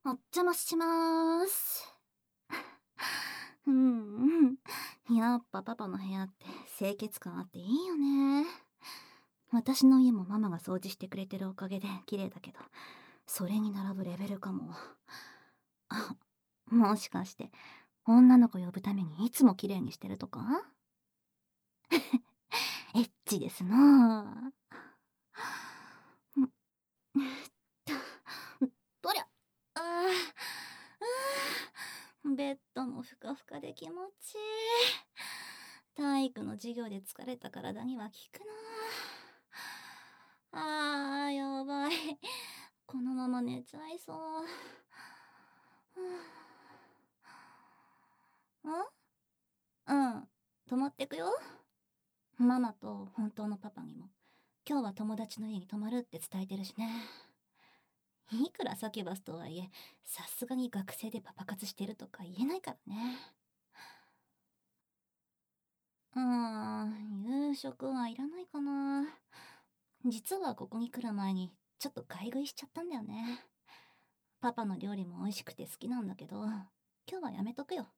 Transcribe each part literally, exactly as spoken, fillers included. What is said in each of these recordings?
お邪魔しまーす。うんうん。やっぱパパの部屋って清潔感あっていいよね。私の家もママが掃除してくれてるおかげで綺麗だけど、それに並ぶレベルかも。あ、もしかして女の子呼ぶためにいつも綺麗にしてるとか？エッチですなあ。んとりゃ、あーあーベッドもふかふかで気持ちいい。体育の授業で疲れた体には効くなあ。あーやばい、このまま寝ちゃいそう。んうん、泊まってくよ。ママと本当のパパにも今日は友達の家に泊まるって伝えてるしね。いくらサキュバスとはいえ、さすがに学生でパパ活してるとか言えないからね。うーん、夕食はいらないかな。実はここに来る前にちょっと買い食いしちゃったんだよね。パパの料理も美味しくて好きなんだけど、今日はやめとくよ。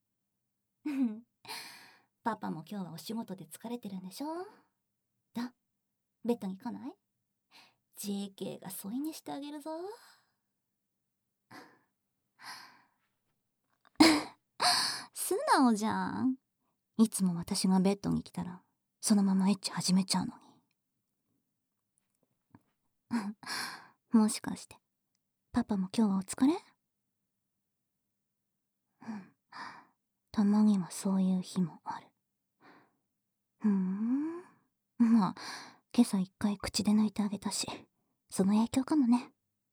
パパも今日はお仕事で疲れてるんでしょ？だ、ベッドに来ない？ ジェーケー が添い寝してあげるぞ。素直じゃん。いつも私がベッドに来たらそのままエッチ始めちゃうのに。もしかしてパパも今日はお疲れ？うん、たまにはそういう日もある。ふーん、まあ今朝一回口で抜いてあげたし、その影響かもね。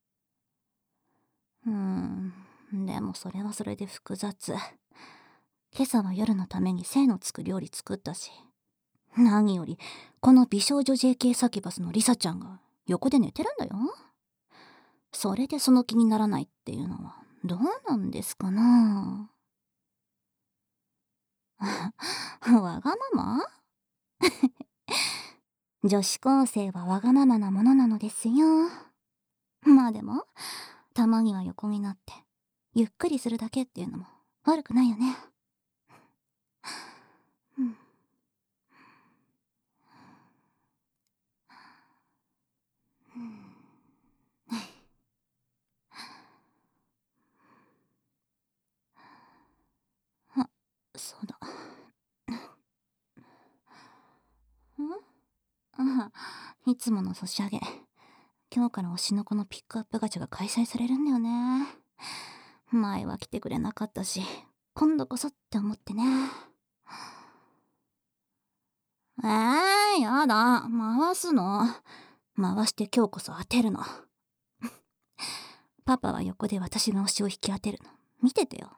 うーん、でもそれはそれで複雑。今朝は夜のために精のつく料理作ったし、何よりこの美少女 ジェーケー サキュバスのリサちゃんが横で寝てるんだよ。それでその気にならないっていうのはどうなんですかな。わがまま？女子高生はわがままなものなのですよ。まあでもたまには横になってゆっくりするだけっていうのも悪くないよね。うん、あ、そうだ。んあ、いつものソシャゲ。今日から推しの子のピックアップガチャが開催されるんだよね。前は来てくれなかったし、今度こそって思ってね。えー、やだ。回すの。回して今日こそ当てるの。パパは横で私が推しを引き当てるの。見ててよ。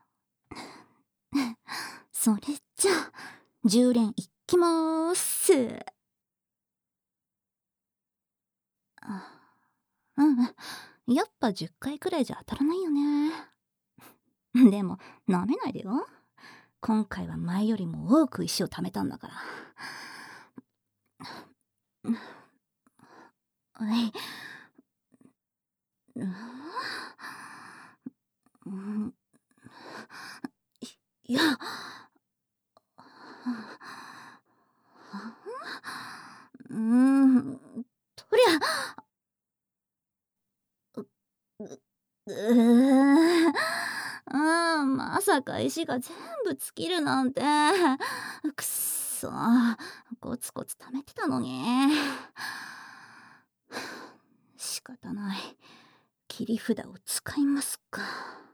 それじゃあ、じゅう連いきまーす。あ、うん、やっぱじゅっかいくらいじゃ当たらないよね。でも、舐めないでよ。今回は前よりも多く石を貯めたんだから。はい。うん、いや、うーん、とりゃ、う、うーうん、まさか石が全部尽きるなんて。くっそ、コツコツ貯めてたのに。仕方ない。切り札を使いますか。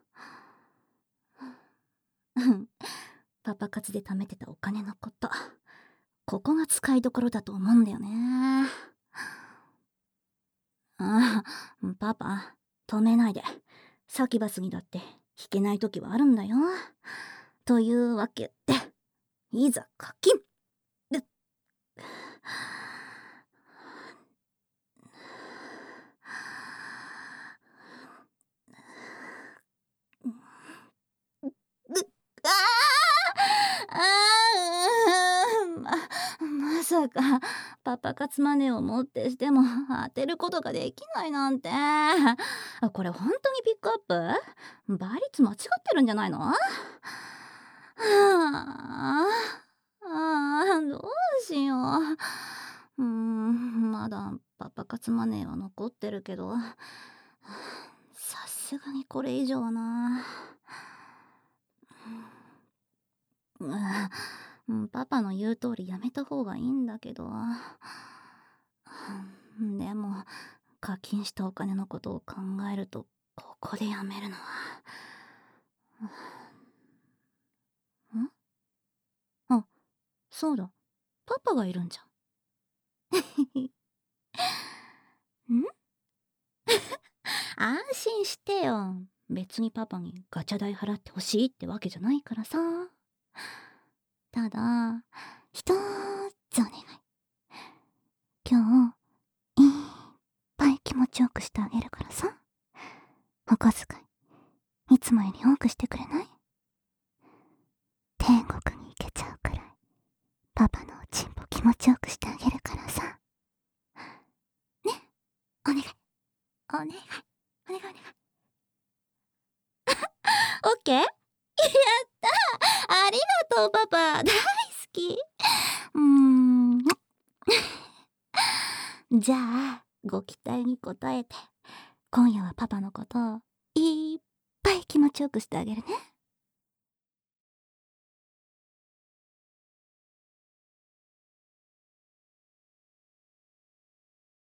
パパ活で貯めてたお金のこと、ここが使いどころだと思うんだよね。ああ、パパ、止めないで。サキュバスにだって弾けない時はあるんだよ。というわけで、いざ課金。であああま、まさかパパ活マネーを持ってしても当てることができないなんて。これ本当にピックアップ？倍率間違ってるんじゃないの？はあ、ああ、どうしよう。うーん、まだパパ活マネーは残ってるけど、さすがにこれ以上はな。うん、パパの言う通りやめた方がいいんだけど。でも、課金したお金のことを考えると、ここでやめるのは。ん？あ、そうだ。パパがいるんじゃん。ん？安心してよ。別にパパにガチャ代払ってほしいってわけじゃないからさ。ただ、一つお願い。今日、いっぱい気持ちよくしてあげるからさ。お小遣い、いつもより多くしてくれない？天国に行けちゃうくらい、パパのおちんぽ気持ちよくしてあげるからさ。ね、お願い。お願い。お願いお願い。オッケー？やったー！ありがとうパパ、大好き。うーん。じゃあ、ご期待に応えて、今夜はパパのことをいっぱい気持ちよくしてあげるね。